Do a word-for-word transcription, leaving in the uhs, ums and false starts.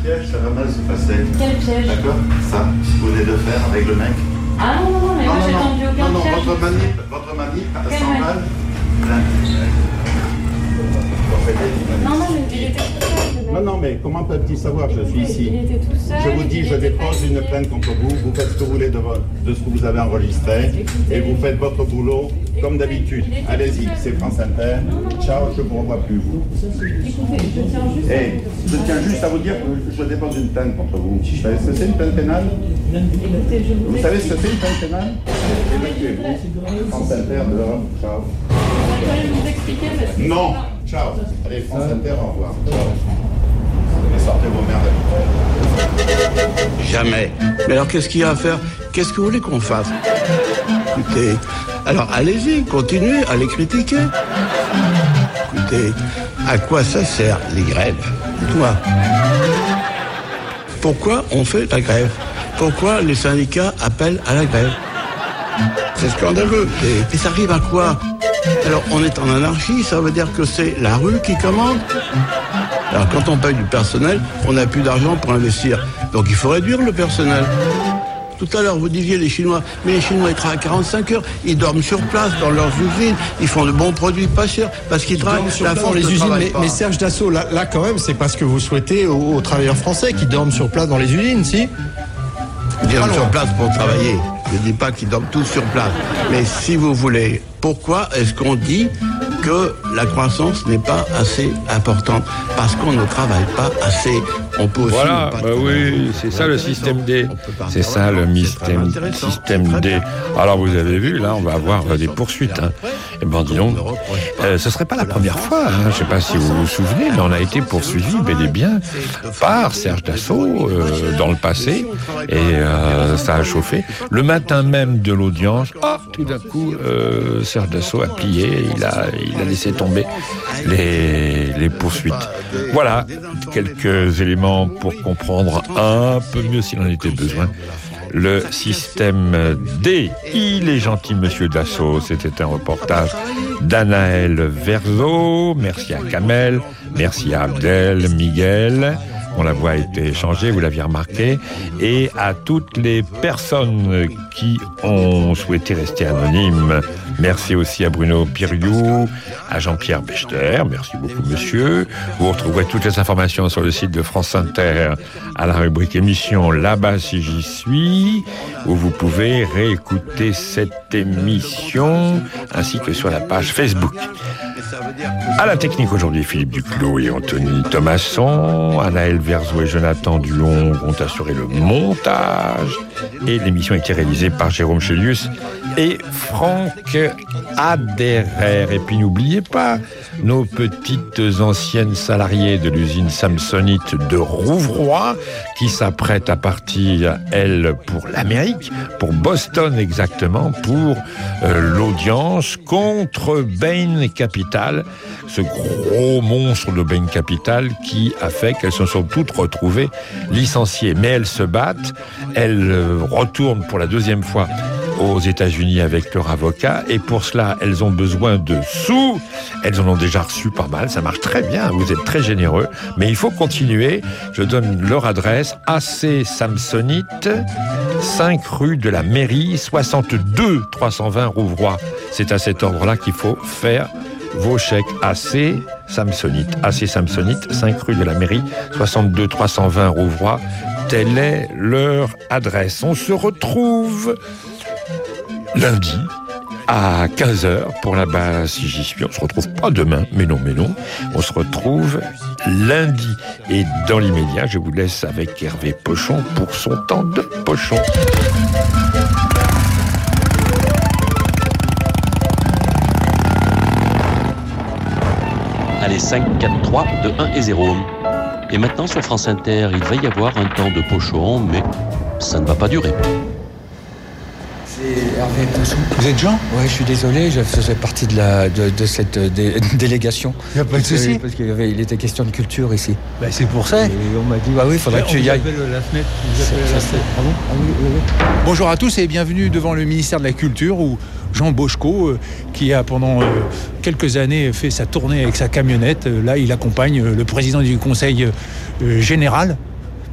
piège, ça va mal se passer. Quel piège? D'accord? Ça, si vous venez de faire avec le mec. Ah non, non, non, mais non, moi non, j'ai non, tendu aucun non, non, piège. votre manip, votre manip à Quel cent manip? balles. Plein. Non, non, mais il était tout seul. Non, non, mais comment peut-il savoir que je suis ici? Il était tout seul. Je vous dis, il je était dépose une fatigué. plainte contre vous, vous faites ce que vous voulez de, vo- de ce que vous avez enregistré, et vous faites votre boulot comme d'habitude. Allez-y, c'est France Inter. Ciao, je ne vous revois plus, vous. Écoutez, je tiens juste. Eh, je tiens juste à vous dire que je dépose une plainte contre vous. Vous savez ce que c'est une plainte pénale? Écoutez, je vous Vous savez ce que c'est une plainte pénale? Évacuez-vous. France Inter, dehors. Ciao. Je vais vous expliquer parce que. Non. Ciao. Allez, France Inter, au revoir. Ciao. Et sortez vos merdes habituelles. Jamais. Mais alors qu'est-ce qu'il y a à faire? Qu'est-ce que vous voulez qu'on fasse? Écoutez, alors allez-y, continuez à les critiquer. Écoutez, à quoi ça sert les grèves? Dites-moi. Pourquoi on fait la grève? Pourquoi les syndicats appellent à la grève? C'est scandaleux. Et, et ça arrive à quoi? Alors on est en anarchie, ça veut dire que c'est la rue qui commande. Alors quand on paye du personnel, on n'a plus d'argent pour investir. Donc il faut réduire le personnel. Tout à l'heure, vous disiez les Chinois, mais les Chinois, ils travaillent quarante-cinq heures, ils dorment sur place dans leurs usines, ils font de bons produits pas chers, parce qu'ils travaillent sur la place force dans les ne usines. travaille Mais, pas. mais Serge Dassault, là, là quand même, c'est pas ce que vous souhaitez aux, aux travailleurs français qui dorment sur place dans les usines, si? Ils dorment Pas sur loin. place pour travailler. Je ne dis pas qu'ils dorment tous sur place. Mais si vous voulez, pourquoi est-ce qu'on dit que la croissance n'est pas assez importante? Parce qu'on ne travaille pas assez. On peut aussi Voilà, ne pas bah travailler. oui, c'est ça le système D. On peut pas C'est ça travailler. le C'est système, très intéressant. système Très D. bien. Alors vous avez vu, là, on va avoir euh, des poursuites. Hein. Eh ben, dis donc, euh, ce serait pas la première fois. Hein. Je sais pas si vous vous souvenez, mais on a été poursuivi, bel et bien, par Serge Dassault euh, dans le passé, et euh, ça a chauffé. Le matin même de l'audience, oh, tout d'un coup, euh, Serge Dassault a plié, il a, il a laissé tomber les, les poursuites. Voilà, quelques éléments pour comprendre un peu mieux s'il en était besoin. Le système D. Il est gentil, monsieur Dassault. C'était un reportage d'Anaël Verzo. Merci à Kamel. Merci à Abdel, Miguel. Bon, la voix a été changée, vous l'aviez remarqué. Et à toutes les personnes qui ont souhaité rester anonymes. Merci aussi à Bruno Piriou, à Jean-Pierre Bechter. Merci beaucoup, monsieur. Vous retrouverez toutes les informations sur le site de France Inter à la rubrique émission Là-bas si j'y suis, où vous pouvez réécouter cette émission ainsi que sur la page Facebook. À la technique aujourd'hui, Philippe Duclos et Anthony Thomasson, Anaël Verzo et Jonathan Dulong ont assuré le montage et l'émission a été réalisée par Jérôme Chélius et Franck Aderer. Et puis n'oubliez pas nos petites anciennes salariées de l'usine Samsonite de Rouvroy qui s'apprêtent à partir, elles, pour l'Amérique, pour Boston exactement, pour euh, l'audience contre Bain Capital, ce gros monstre de Bain Capital qui a fait qu'elles se sont toutes retrouvées licenciées. Mais elles se battent, elles euh, retournent pour la deuxième fois aux États-Unis avec leur avocat, et pour cela, elles ont besoin de sous. Elles en ont déjà reçu pas mal, ça marche très bien, vous êtes très généreux, mais il faut continuer. Je donne leur adresse, A C Samsonite, cinq rue de la Mairie, soixante-deux trois cent vingt Rouvroy. C'est à cet ordre-là qu'il faut faire vos chèques. A C Samsonite, A C Samsonite, cinq rue de la Mairie, soixante-deux trois cent vingt Rouvroy. Telle est leur adresse. On se retrouve lundi à quinze heures pour Là-bas si j'y suis. On se retrouve pas demain, mais non, mais non. On se retrouve lundi. Et dans l'immédiat, je vous laisse avec Hervé Pochon pour son temps de pochon. Allez, cinq, quatre, trois, deux, un et zéro. Et maintenant, sur France Inter, il va y avoir un temps de pochon, mais ça ne va pas durer. C'est Hervé Pochon. Vous êtes Jean? Ouais, je suis désolé, je faisais partie de, la, de, de cette dé, délégation. Il n'y a pas de Parce que- souci. Parce qu'il y avait, il était question de culture ici. Ben, c'est pour ça. Et on m'a dit, bah oui, il faudrait que tu y ailles. la fenêtre. Ça- ça, c'est- ah bon Ah oui, oui, oui. Bonjour à tous et bienvenue devant le ministère de la Culture où Jean Bochco, euh, qui a pendant euh, quelques années fait sa tournée avec sa camionnette, euh, là il accompagne euh, le président du conseil euh, général